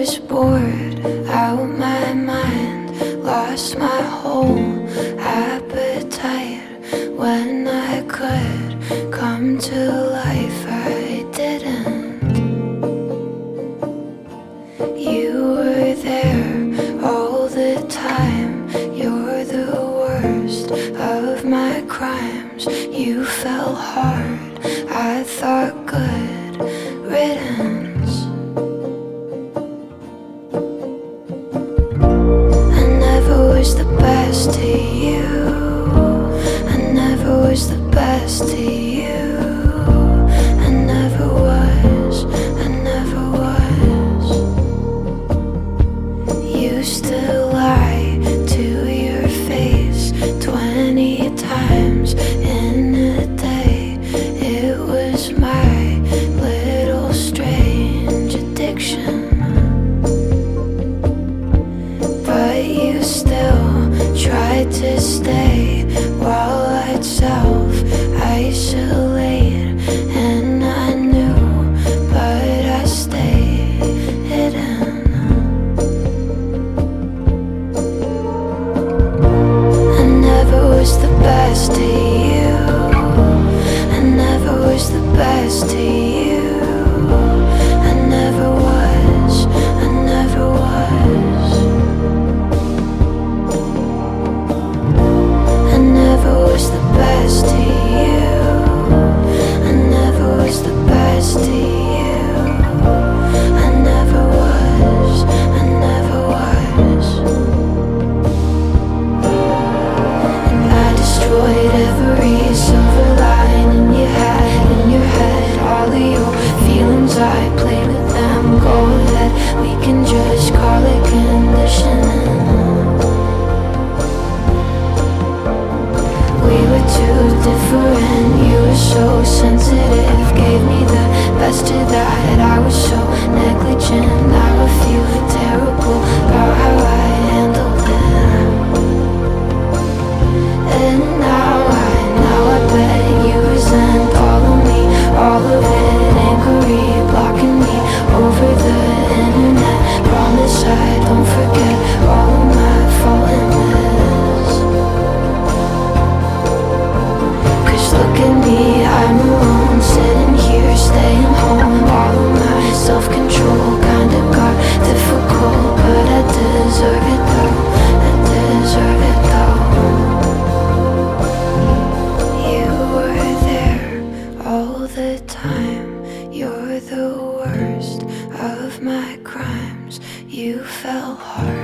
was bored out my mind, lost my whole appetite. When I could come to life, I didn't. You were there all the time. You're the worst of my crimes. You fell hard, I thought good riddance. I never was the best to you. I never was the best to you. I never was, I never was. Used to lie to your face 20 times in a day. It was my little strange addiction. But you still tried to stay while I'd self-isolate. And I knew, but I stayed hidden. I never was the best to you. I never was the best to you. I never was, I never was. I never was the best to you. I never was the best to you. I never was, I never was. I destroyed every silver lining you had in your head. All of your feelings, I played with them. Go ahead, we can just call it conditioning. We were too different, you were so sensitive. Gave me the best of that, I was so negligent. Now I feel terrible about how I handled it. And now I bet you resent all of me, all of it. Angry, blocking me over the internet. Promise I don't forget all of my fallenness. Cause look at me, I'm alone, sitting here, staying home. All of my self-control kinda got difficult, but I deserve it though, I deserve it though. You were there all the time. You're the worst of my crimes. You fell hard,